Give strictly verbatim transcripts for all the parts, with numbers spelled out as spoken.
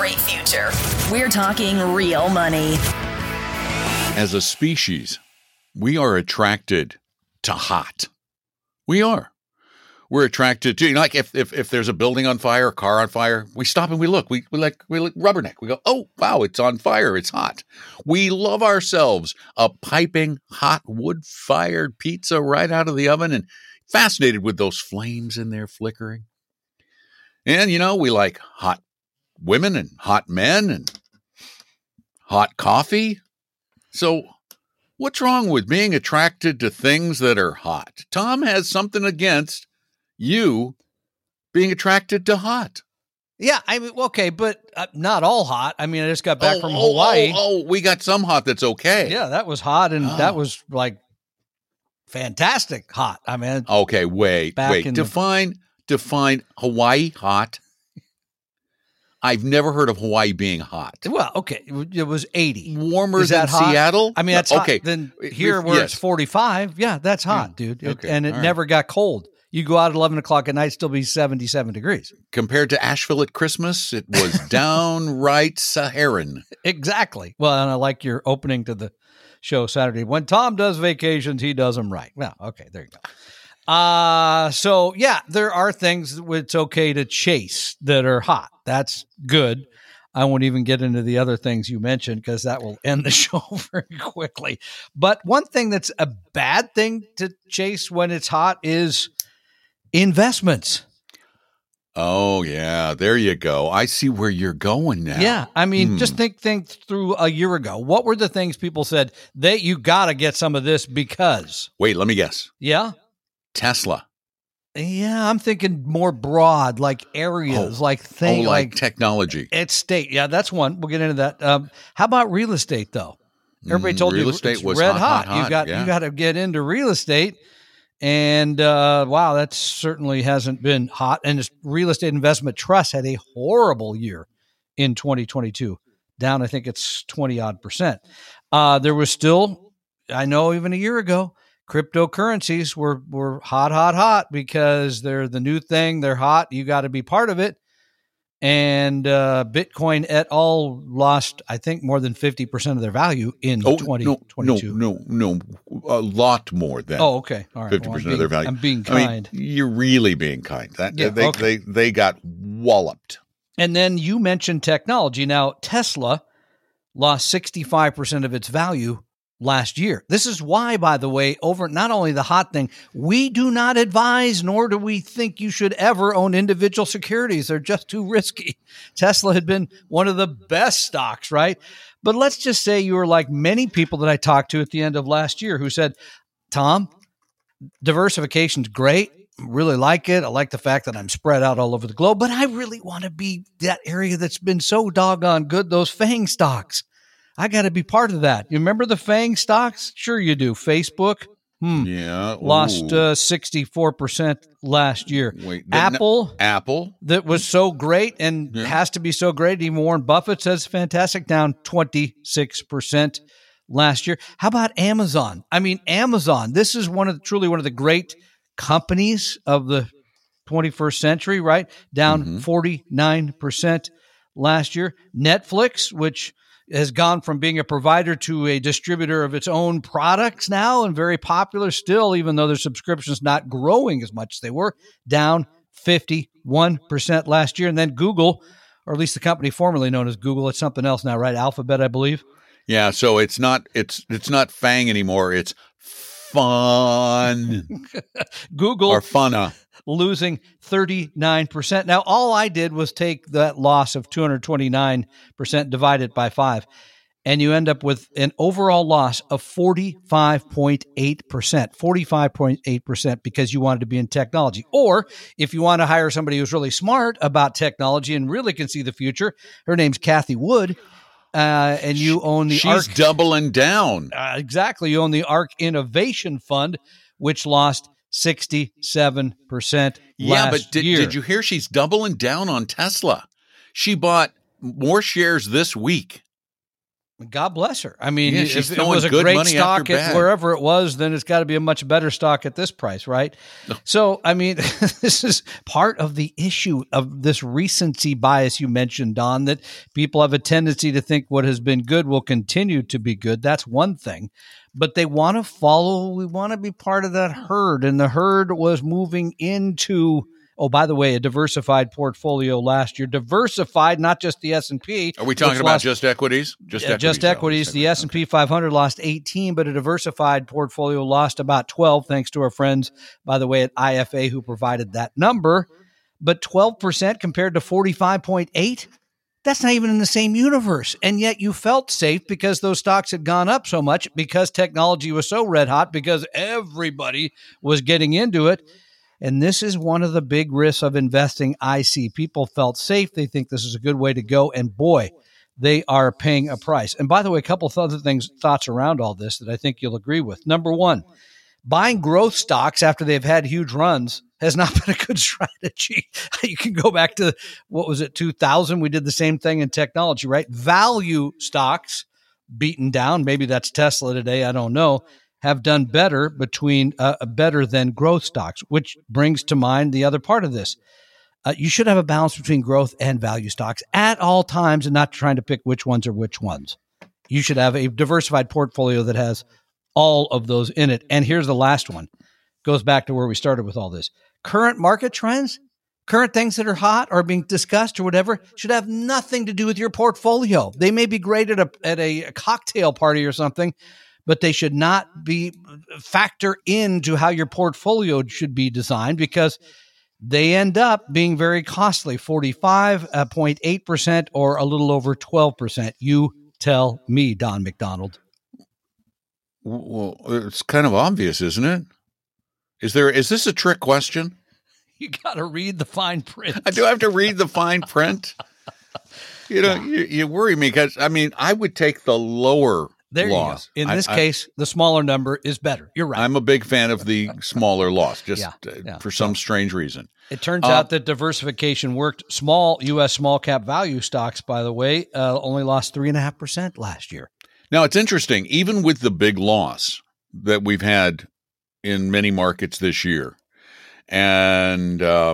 bright future. We're talking real money. As a species, we are attracted to hot. We are. We're attracted to, you know, like if, if if there's a building on fire, a car on fire, we stop and we look. We, we like we like rubberneck. We go, oh, wow, it's on fire. It's hot. We love ourselves a piping hot wood-fired pizza right out of the oven and fascinated with those flames in there flickering. And, you know, we like hot women and hot men and hot coffee. So what's wrong with being attracted to things that are hot? Tom has something against you being attracted to hot. Yeah, I mean, okay, but uh, not all hot. I mean, I just got back oh, from oh, Hawaii. Oh, oh, we got some hot that's okay. Yeah, that was hot, and oh. that was like fantastic hot. I mean, okay, wait, wait. Define the- define Hawaii hot. I've never heard of Hawaii being hot. Well, okay, it was eighty. Warmer Is than that hot? Seattle? I mean, that's okay. hot. Then here where yes. it's forty-five, yeah, that's hot, yeah. dude. It, okay. And it all never right. got cold. You go out at eleven o'clock at night, still be seventy-seven degrees. Compared to Asheville at Christmas, it was downright Saharan. Exactly. Well, and I like your opening to the show Saturday. When Tom does vacations, he does them right. Well, okay, there you go. Uh, so, yeah, there are things that it's okay to chase that are hot. That's good. I won't even get into the other things you mentioned because that will end the show very quickly. But one thing that's a bad thing to chase when it's hot is investments. Oh, yeah. There you go. I see where you're going now. Yeah. I mean, hmm. just think think through a year ago. What were the things people said that you got to get some of this because? Wait, let me guess. Yeah. Tesla. Yeah, I'm thinking more broad, like areas, oh, like things, oh, like, like technology. It's state. Yeah, that's one. We'll get into that. Um, how about real estate, though? Everybody told mm, real you estate it's was red hot, hot. hot, hot. You got yeah. you got to get into real estate, and uh, wow, that certainly hasn't been hot. And this real estate investment trust had a horrible year in twenty twenty-two, down I think it's twenty odd percent. Uh, there was still, I know, even a year ago. Cryptocurrencies were, were hot, hot, hot because they're the new thing. They're hot. You got to be part of it. And uh, Bitcoin et al. Lost, I think, more than fifty percent of their value in oh, twenty twenty-two. No, no, no, no, a lot more than oh, okay. All right. fifty well, percent of their value. I'm being kind. I mean, you're really being kind. That, yeah, they, okay. they, they got walloped. And then you mentioned technology. Now, Tesla lost sixty-five percent of its value last year. This is why, by the way, over not only the hot thing, we do not advise, nor do we think you should ever own individual securities. They're just too risky. Tesla had been one of the best stocks, right? But let's just say you were like many people that I talked to at the end of last year who said, Tom, diversification's great. Really like it. I like the fact that I'm spread out all over the globe, but I really want to be that area that's been so doggone good, those FANG stocks. I got to be part of that. You remember the FANG stocks? Sure you do. Facebook, hmm. yeah, lost uh, sixty-four percent last year. Wait, Apple, Apple, that was so great and yeah. has to be so great. Even Warren Buffett says fantastic, down twenty-six percent last year. How about Amazon? I mean, Amazon, this is one of the, truly one of the great companies of the twenty-first century, right? Down mm-hmm. forty-nine percent last year. Netflix, which has gone from being a provider to a distributor of its own products now and very popular still, even though their subscriptions not growing as much as they were, down fifty-one percent last year. And then Google, or at least the company formerly known as Google, it's something else now, right? Alphabet, I believe. Yeah, so it's not it's it's not FANG anymore. It's fun. Google or funna. Losing thirty-nine percent. Now, all I did was take that loss of two hundred twenty-nine percent, divide it by five, and you end up with an overall loss of forty-five point eight percent. forty-five point eight percent because you wanted to be in technology. Or if you want to hire somebody who's really smart about technology and really can see the future, her name's Kathy Wood, uh, and you own the She's ARK. doubling down. Uh, exactly. You own the ARK Innovation Fund, which lost sixty-seven percent yeah, last but did, year. did you hear she's doubling down on Tesla? She bought more shares this week God bless her. I mean, Yeah, if she's it throwing was a good great money stock after at bad. wherever it was, then it's got to be a much better stock at this price, right? So, I mean, this is part of the issue of this recency bias you mentioned, Don, that people have a tendency to think what has been good will continue to be good. That's one thing. But they want to follow, we want to be part of that herd. And the herd was moving into, oh, by the way, a diversified portfolio last year. Diversified, not just the S and P. Are we talking which about lost- just equities? Just Yeah, equities. just equities. oh, The S and P five hundred lost eighteen, but a diversified portfolio lost about twelve, thanks to our friends, by the way, at I F A who provided that number. But twelve percent compared to forty-five point eight, that's not even in the same universe. And yet you felt safe because those stocks had gone up so much, because technology was so red hot, because everybody was getting into it. And this is one of the big risks of investing. I see people felt safe. They think this is a good way to go. And boy, they are paying a price. And by the way, a couple of other things, thoughts around all this that I think you'll agree with. Number one, buying growth stocks after they've had huge runs has not been a good strategy. You can go back to, what was it, two thousand? We did the same thing in technology, right? Value stocks beaten down. Maybe that's Tesla today. I don't know. Have done better between uh, better than growth stocks, which brings to mind the other part of this. Uh, you should have a balance between growth and value stocks at all times, and not trying to pick which ones are which ones. You should have a diversified portfolio that has all of those in it. And here's the last one. Goes back to where we started with all this. Current market trends, current things that are hot or being discussed or whatever, should have nothing to do with your portfolio. They may be great at a, at a cocktail party or something, but they should not be factor into how your portfolio should be designed, because they end up being very costly, forty-five point eight percent or a little over twelve percent. You tell me, Don McDonald. Well, it's kind of obvious, isn't it? Is there? Is this a trick question? You got to read the fine print. I do have to read the fine print. You know, you, you worry me because, I mean, I would take the lower There loss. you go. In I- this I- case, the smaller number is better. You're right. I'm a big fan of the smaller loss, just Yeah, uh, yeah. for some strange reason. It turns Uh, out that diversification worked. Small U S small cap value stocks, by the way, uh, only lost three and a half percent last year. Now, it's interesting, even with the big loss that we've had in many markets this year, and uh,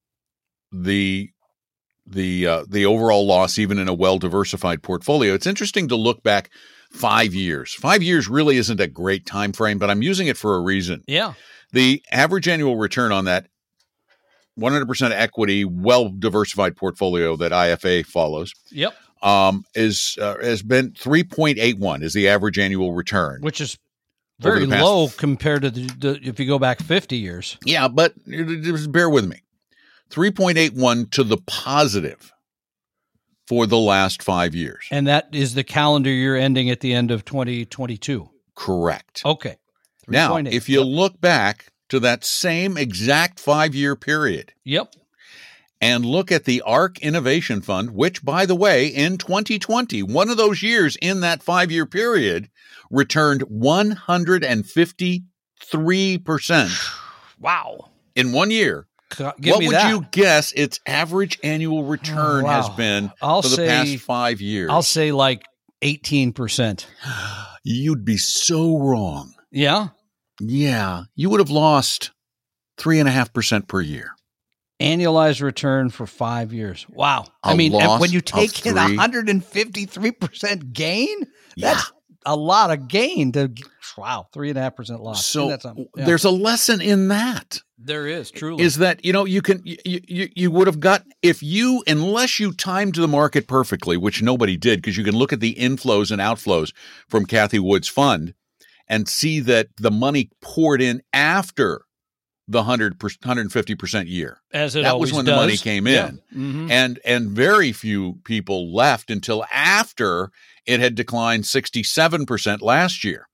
the the uh, the overall loss, even in a well-diversified portfolio, it's interesting to look back five years. Five years really isn't a great time frame, but I'm using it for a reason. Yeah. The average annual return on that one hundred percent equity, well-diversified portfolio that I F A follows Yep. um, is uh, has been three point eight one is the average annual return. Which is Over very the past- low compared to the, the if you go back fifty years. Yeah, but just bear with me. three point eight one to the positive for the last five years. And that is the calendar year ending at the end of twenty twenty-two. Correct. Okay. Now, three point eight. if you Yep. look back to that same exact five-year period Yep. and look at the ARK Innovation Fund, which, by the way, in twenty twenty, one of those years in that five-year period, returned one hundred fifty-three percent Wow. in one year. C- Give What me would that. you guess its average annual return Oh, wow. has been I'll for the say- past five years? I'll say like eighteen percent. You'd be so wrong. Yeah. Yeah, you would have lost three and a half percent per year. Annualized return for five years. Wow. A I mean, and loss when you of take in three. one hundred fifty-three percent gain, Yeah. that's a lot of gain. To Wow. Three and a half percent loss. So Isn't that something? Yeah. there's a lesson in that. There is, truly. Is that, you know, you can, you, you, you would have got, if you, unless you timed the market perfectly, which nobody did, because you can look at the inflows and outflows from Kathy Wood's fund and see that the money poured in after the one hundred, one hundred fifty percent year. As it That always was when does. the money came Yeah. in. Mhm. And, and very few people left until after it had declined sixty-seven percent last year.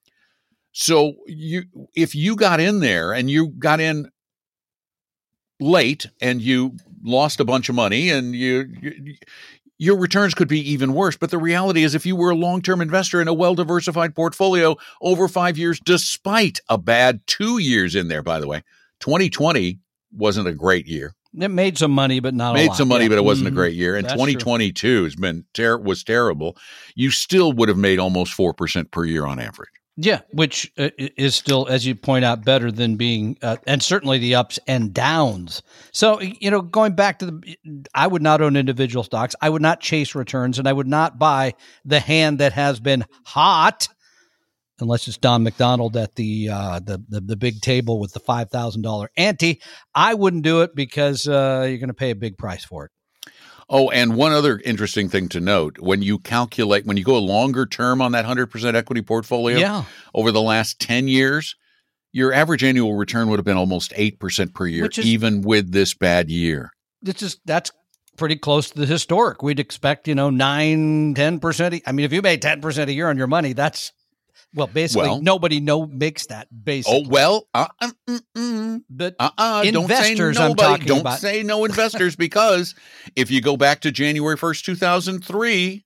So you, if you got in there and you got in late and you lost a bunch of money and you, you your returns could be even worse. But the reality is, if you were a long-term investor in a well-diversified portfolio over five years, despite a bad two years in there, by the way, twenty twenty wasn't a great year. It made some money, but not a Made lot. some money, Yeah. but it wasn't Mhm. a great year. And That's twenty twenty-two has been ter- was terrible. You still would have made almost four percent per year on average. Yeah, which uh, is still, as you point out, better than being, uh, and certainly the ups and downs. So, you know, going back to the, I would not own individual stocks. I would not chase returns, and I would not buy the hand that has been hot, unless it's Don McDonald at the uh, the, the the big table with the five thousand dollars ante. I wouldn't do it because uh, you're going to pay a big price for it. Oh, and one other interesting thing to note, when you calculate, when you go a longer term on that one hundred percent equity portfolio Yeah. over the last ten years, your average annual return would have been almost eight percent per year, Which is- even with this bad year. It's just, that's pretty close to the historic. We'd expect, you know, nine, ten percent. I mean, if you made ten percent a year on your money, that's, well, basically Well- nobody no makes that basically. Oh, well, uh, uh, mm, mm. But Uh-uh, don't say investors I'm nobody. talking Don't about. say no investors, because if you go back to January first, two thousand three,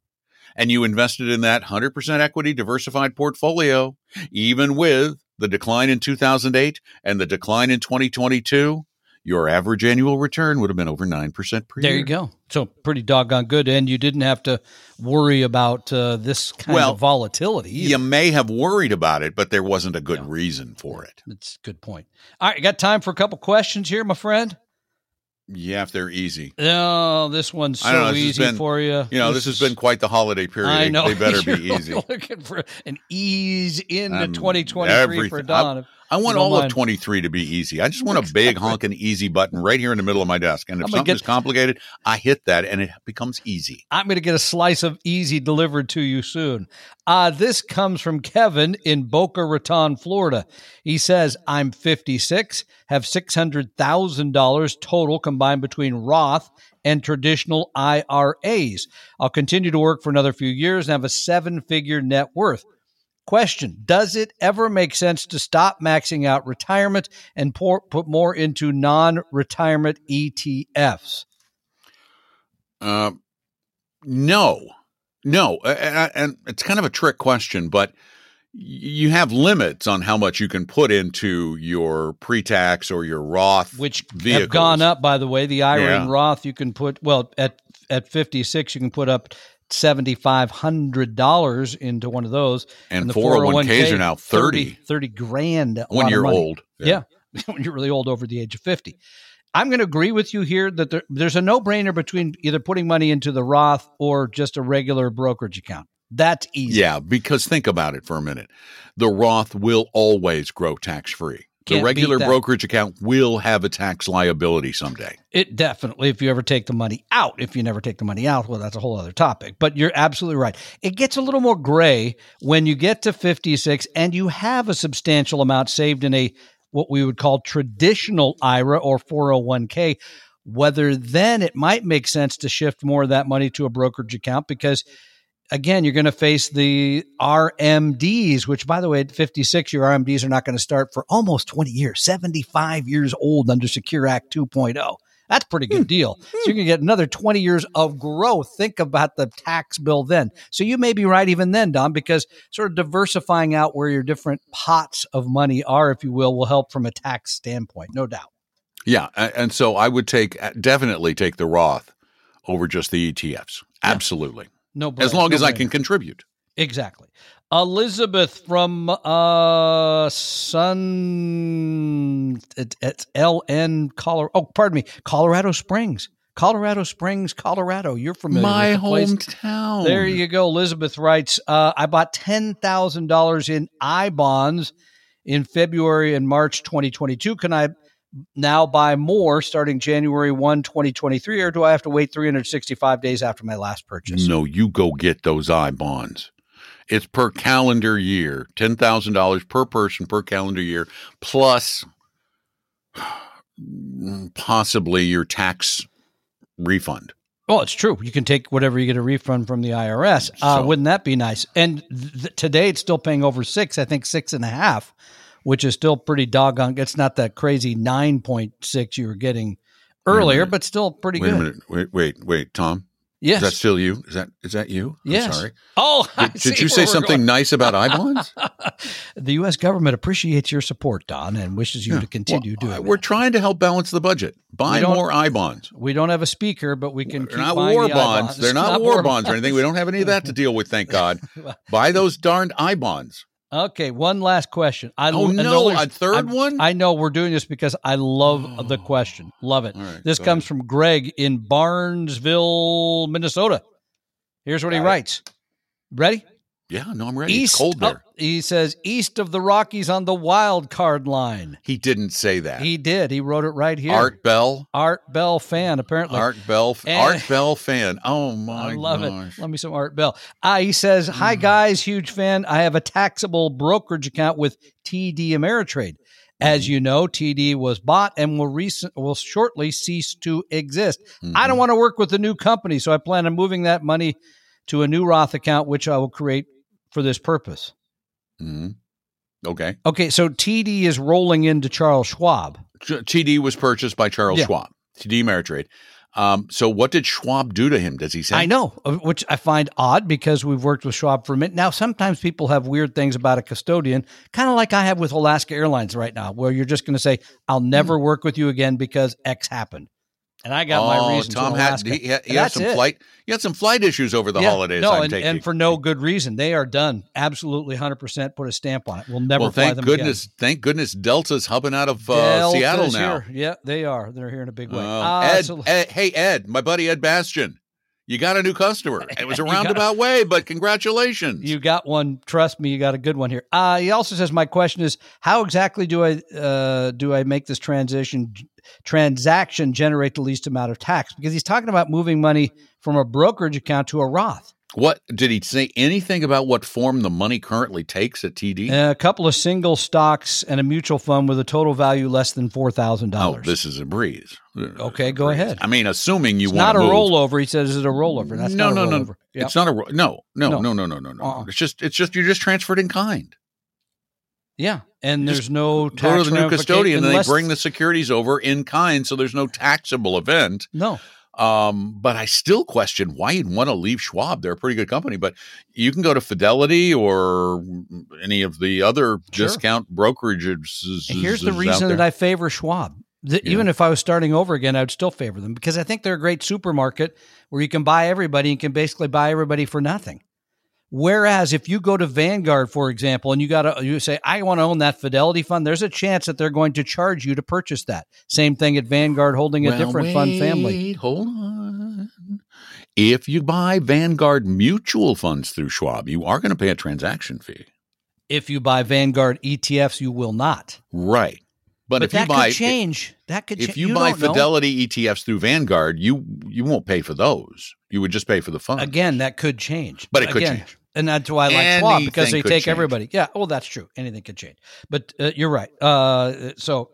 and you invested in that one hundred percent equity diversified portfolio, even with the decline in two thousand eight and the decline in twenty twenty-two, your average annual return would have been over nine percent per There year. you go. So pretty doggone good. And you didn't have to worry about uh, this kind Well, of volatility either. You may have worried about it, but there wasn't a good reason for it. That's a good point. All right, you got time for a couple questions here, my friend? Yeah, if they're easy. Oh, this one's I don't know, so this has easy been- for you. You know, this, has been quite the holiday period. I know. They better be You're easy. looking for an ease into Um, twenty twenty-three for everything. Don. I want don't all of mind. twenty-three to be easy. I just want a big honking easy button right here in the middle of my desk. And if I'm gonna something get- is complicated, I hit that and it becomes easy. I'm going to get a slice of easy delivered to you soon. Uh, this comes from Kevin in Boca Raton, Florida. He says, I'm fifty-six, have six hundred thousand dollars total combined between Roth and traditional I R As. I'll continue to work for another few years and have a seven-figure net worth. Question, does it ever make sense to stop maxing out retirement and pour, put more into non-retirement E T Fs? Uh, no, no. A- a- And it's kind of a trick question, but you have limits on how much you can put into your pre-tax or your Roth, Which vehicles. have gone up, by the way. The I R A Yeah. and Roth, you can put, well, at at fifty-six, you can put up seven thousand five hundred dollars into one of those. And the four oh one k's are now thirty. thirty, thirty grand. a when lot of you're money. old. Yeah. When you're really old over the age of fifty. I'm going to agree with you here that there, there's a no-brainer between either putting money into the Roth or just a regular brokerage account. That's easy. Yeah, because think about it for a minute. The Roth will always grow tax-free. The Can't regular beat that. brokerage account will have a tax liability someday. It definitely, if you ever take the money out, if you never take the money out, well, that's a whole other topic. But you're absolutely right. It gets a little more gray when you get to fifty-six and you have a substantial amount saved in a what we would call traditional I R A or four oh one k. Whether then it might make sense to shift more of that money to a brokerage account because, again, you're going to face the R M Ds, which, by the way, at fifty-six, your R M Ds are not going to start for almost twenty years, seventy-five years old under Secure Act two point oh. That's a pretty good deal. So you're going to get another twenty years of growth. Think about the tax bill then. So you may be right even then, Don, because sort of diversifying out where your different pots of money are, if you will, will help from a tax standpoint, no doubt. Yeah, a- and so I would take definitely take the Roth over just the E T Fs. Absolutely. No, As long no as I brainer. can contribute. Exactly. Elizabeth from uh Sun it, it's L N Colorado. Oh, pardon me, Colorado Springs. Colorado Springs, Colorado. You're familiar My with the place. hometown. There you go. Elizabeth writes, uh, I bought ten thousand dollars in I bonds in February and March twenty twenty-two. Can I now buy more starting January first, twenty twenty-three, or do I have to wait three hundred sixty-five days after my last purchase? No, you go get those I bonds. It's per calendar year, ten thousand dollars per person per calendar year, plus possibly your tax refund. Well, it's true. You can take whatever you get a refund from the I R S. Uh, So- wouldn't that be nice? And th- today it's still paying over six, I think six and a half, which is still pretty doggone. It's not that crazy nine point six you were getting earlier, minute. but still pretty Wait good. a minute. Wait, wait, wait, Tom. Yes. Is that still you? Is that is that you? I'm Yes. sorry. Oh, I Did, see did you where say we're something going. nice about I bonds? The U S government appreciates your support, Don, and wishes you Yeah. to continue Well, doing We're that. trying to help balance the budget. Buy We don't- more I bonds. We don't have a speaker, but we can They're keep not buying war the bonds. I-bonds. They're not, war bonds or anything. We don't have any of that to deal with, thank God. Buy those darned I bonds. Okay, one last question. I Oh, and no, only- a third I'm- one? I know we're doing this because I love the question. Love it. All right, this go comes ahead. from Greg in Barnesville, Minnesota. Here's what he Got it. writes. Ready? Yeah, no, I'm ready. East, it's cold there. oh, he says, east of the Rockies on the wild card line. He didn't say that. He did. He wrote it right here. Art Bell. Art Bell fan, apparently. Art Bell. And- Art Bell fan. Oh my I love gosh. it. Love me some Art Bell. Uh, he says, hi, guys. Huge fan. I have a taxable brokerage account with T D Ameritrade. As you know, T D was bought and will recent will shortly cease to exist. Mm-hmm. I don't want to work with a new company, so I plan on moving that money to a new Roth account, which I will create for this purpose. Mhm. Okay. Okay, so T D is rolling into Charles Schwab. T D was purchased by Charles Yeah. Schwab. T D Ameritrade. Um, so what did Schwab do to him? Does he say? I know, uh, which I find odd because we've worked with Schwab for a minute. Now, sometimes people have weird things about a custodian, kind of like I have with Alaska Airlines right now, where you're just going to say, I'll never work with you again because X happened. And I got oh, my reasons. Tom in had Alaska. he, had, he And had that's some it. flight. He had some flight issues over the Yeah, holidays. No, I'm and, taking. and for no good reason. They are done. Absolutely one hundred percent put a stamp on it. We'll never well, fly thank them goodness. again. Thank goodness Delta's hubbing out of uh, Delta's Seattle now. Here. Yeah, they are. They're here in a big way. Uh, Ah, Ed, so- Ed, hey Ed, my buddy Ed Bastian, you got a new customer. It was a You got- roundabout way, but congratulations. You got one. Trust me, you got a good one here. Uh, he also says, my question is, how exactly do I uh, do I make this transition transaction generate the least amount of tax? Because he's talking about moving money from a brokerage account to a Roth. What did he say? Anything about what form the money currently takes at T D? A couple of single stocks and a mutual fund with a total value less than four thousand oh, dollars. this is a breeze. Okay, go ahead. I mean, assuming you It's want not to a move. rollover. He says, is it a rollover? That's no, not a no, rollover. no. Yep. It's not a ro- no, no, No. no, no, no, no, no. Uh-uh. It's just, it's just you're just transferred in kind. Yeah, and Just there's no Go tax to the new ramification custodian, and they unless- bring the securities over in kind, so there's no taxable event. No. Um, but I still question why you'd want to leave Schwab. They're a pretty good company, but you can go to Fidelity or any of the other Sure. discount brokerages. And here's the out reason there. that I favor Schwab. The, Yeah. Even if I was starting over again, I'd still favor them because I think they're a great supermarket where you can buy everybody and can basically buy everybody for nothing. Whereas if you go to Vanguard, for example, and you got to you say, I want to own that Fidelity fund, there's a chance that they're going to charge you to purchase that. Same thing at Vanguard holding a Well, different fund family. wait, hold on. If you buy Vanguard mutual funds through Schwab, you are going to pay a transaction fee. If you buy Vanguard E T Fs, you will not. Right. But, But if that you buy could change. That could if cha- you, buy don't know. Fidelity E T Fs through Vanguard, you you won't pay for those. You would just pay for the fund. Again, that could change. But it could Again, change. And that's why I like Schwab, because Anything they could take change. everybody. Yeah, well, that's true. Anything could change. But uh, you're right. Uh, so,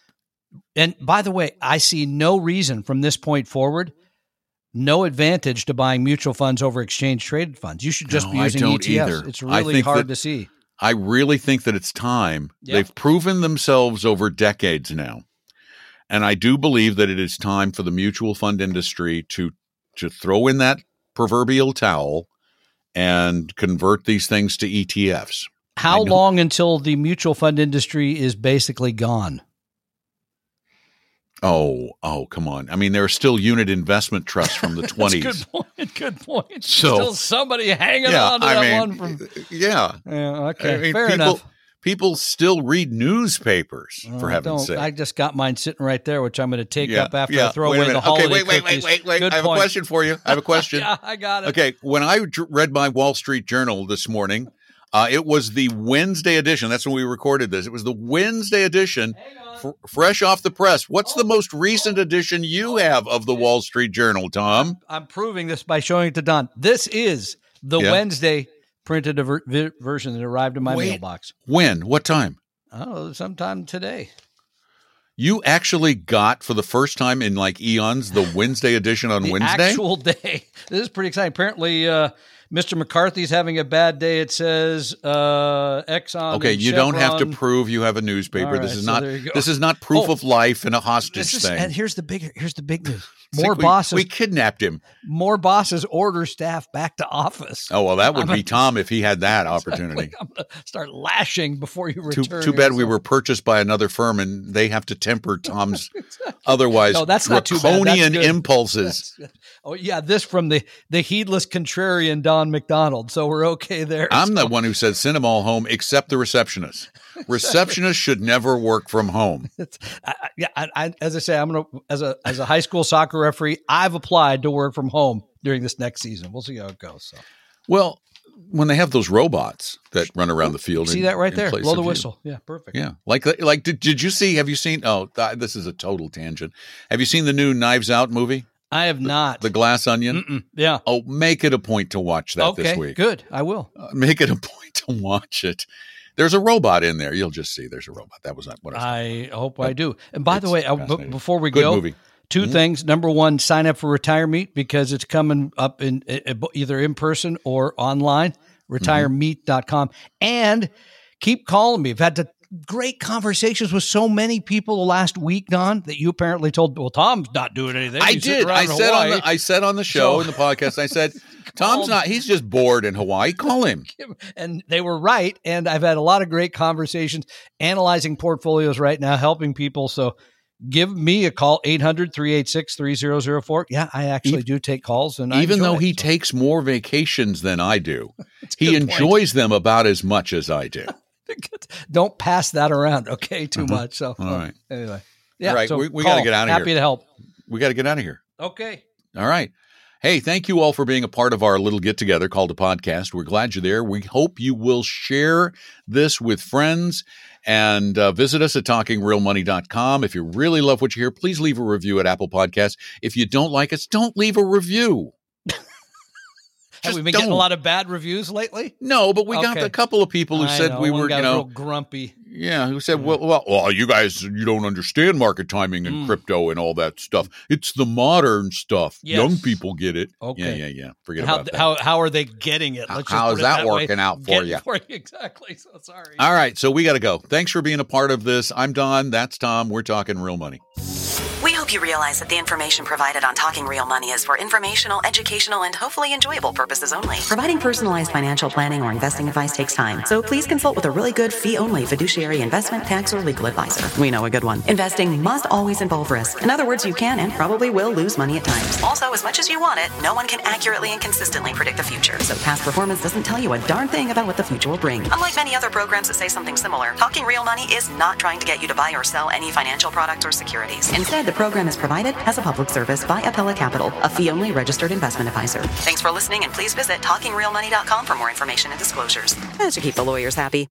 and by the way, I see no reason from this point forward, no advantage to buying mutual funds over exchange traded funds. You should just No, be I using don't E T Fs. either. It's I really think hard that- to see. I really think that it's time. Yeah. They've proven themselves over decades now. And I do believe that it is time for the mutual fund industry to to throw in that proverbial towel and convert these things to E T Fs. How I know- long until the mutual fund industry is basically gone? Oh, oh, come on. I mean, there are still unit investment trusts from the That's a twenties. good point. Good point. So- Still somebody hanging Yeah, on to I that mean, one from. yeah. Yeah, okay, I mean, fair people, enough. People still read newspapers, Oh, for I heaven's don't- sake. I just got mine sitting right there, which I'm going to take Yeah, up after yeah. I throw Wait a away the minute. holiday Okay, wait, wait, cookies. wait, wait, wait. Good I have point. a question for you. I have a question. Yeah, I got it. Okay, when I dr- read my Wall Street Journal this morning, uh, it was the Wednesday edition. That's when we recorded this. It was the Wednesday edition, f- fresh off the press. What's the most recent edition you have of the Wall Street Journal, Tom? I'm proving this by showing it to Don. This is the Yeah. Wednesday printed ver- vi- version that arrived in my Wait. mailbox. When? What time? Oh, sometime today. You actually got, for the first time in like eons, the Wednesday edition on The Wednesday? actual day. This is pretty exciting. Apparently, uh, Mister McCarthy's having a bad day. It says uh, Exxon. Okay, and you don't have to Chevron. prove you have a newspaper. All this right, is so not. there you go. This is not proof Oh, of life and a hostage This is, thing. and here's the big. Here's the big news. It's More like we- bosses. We kidnapped him. more bosses order staff back to office. Oh well, that would I'm be a- Tom if he had that opportunity. I'm gonna start lashing before you Too, return. too bad we here. were purchased by another firm, and they have to temper Tom's otherwise No, that's not too bad. That's draconian good. impulses. Oh yeah, this from the the heedless contrarian Don McDonald. So we're okay there. I'm So- the one who said send them all home except the receptionist. Receptionists should never work from home. It's, I, I- yeah, I, I, as I say, I'm gonna as a as a high school soccer referee, I've applied to work from home during this next season. We'll see how it goes. So Well, when they have those robots that run around the field, see in- that right in there. place Blow the of you. whistle. Yeah, perfect. Yeah, like like did, did you see? Have you seen? Oh, th- this is a total tangent. Have you seen the new Knives Out movie, I have not. The Glass Onion? Mm-mm. Yeah. Oh, make it a point to watch that Okay. this week. Good. I will. Uh, make it a point to watch it. There's a robot in there. You'll just see there's a robot. That was not what I was. I hope I do. And by the it's way, uh, b- fascinating. before we Good go, movie. two Mhm. things. Number one, sign up for Retire Meet because it's coming up in uh, either in person or online. retire meet dot com. And keep calling me. I've had to, great conversations with so many people the last week, Don, that you apparently told. Well, Tom's not doing anything. I He's sitting did. around I in said on Hawaii. the I said on the show So- in the podcast. I said Tom's Call- not. He's just bored in Hawaii. Call him. And they were right. And I've had a lot of great conversations analyzing portfolios right now, helping people. So give me a call, eight hundred, three eight six, three zero zero four. Yeah, I actually do take calls. And I Even enjoy though it. he So takes more vacations than I do, a he good point. enjoys them about as much as I do. don't pass that around, okay, too much. So, All right. Anyway. Yeah, All right, so we- we call. gotta get outta Happy here. to help. We got to get out of here. Okay. All right. Hey, thank you all for being a part of our little get together called a podcast. We're glad you're there. We hope you will share this with friends and uh, visit us at talking real money dot com. If you really love what you hear, please leave a review at Apple Podcasts. If you don't like us, don't leave a review. Have Just we been getting a don't. lot of bad reviews lately? No, but we got Okay. a couple of people who I said know, we one were, got you know, real grumpy. yeah, who said, well, well, well, you guys, you don't understand market timing and Mm. crypto and all that stuff. It's the modern stuff. Yes. Young people get it. Okay. Yeah, yeah, yeah. Forget How, about that. how how are they getting it? How- Let's just how put is it that way. working out for Getting you? For you? Exactly. So sorry. All right, so we got to go. Thanks for being a part of this. I'm Don. That's Tom. We're talking real money. We hope you realize that the information provided on Talking Real Money is for informational, educational, and hopefully enjoyable purposes only. Providing personalized financial planning or investing advice takes time, so please consult with a really good fee-only fiduciary investment, tax, or legal advisor. We know a good one. Investing must always involve risk. In other words, you can and probably will lose money at times. Also, as much as you want it, no one can accurately and consistently predict the future. So past performance doesn't tell you a darn thing about what the future will bring. Unlike many other programs that say something similar, Talking Real Money is not trying to get you to buy or sell any financial products or securities. Instead, the program is provided as a public service by Appella Capital, a fee-only registered investment advisor. Thanks for listening, and please visit talking real money dot com for more information and disclosures. And to keep the lawyers happy.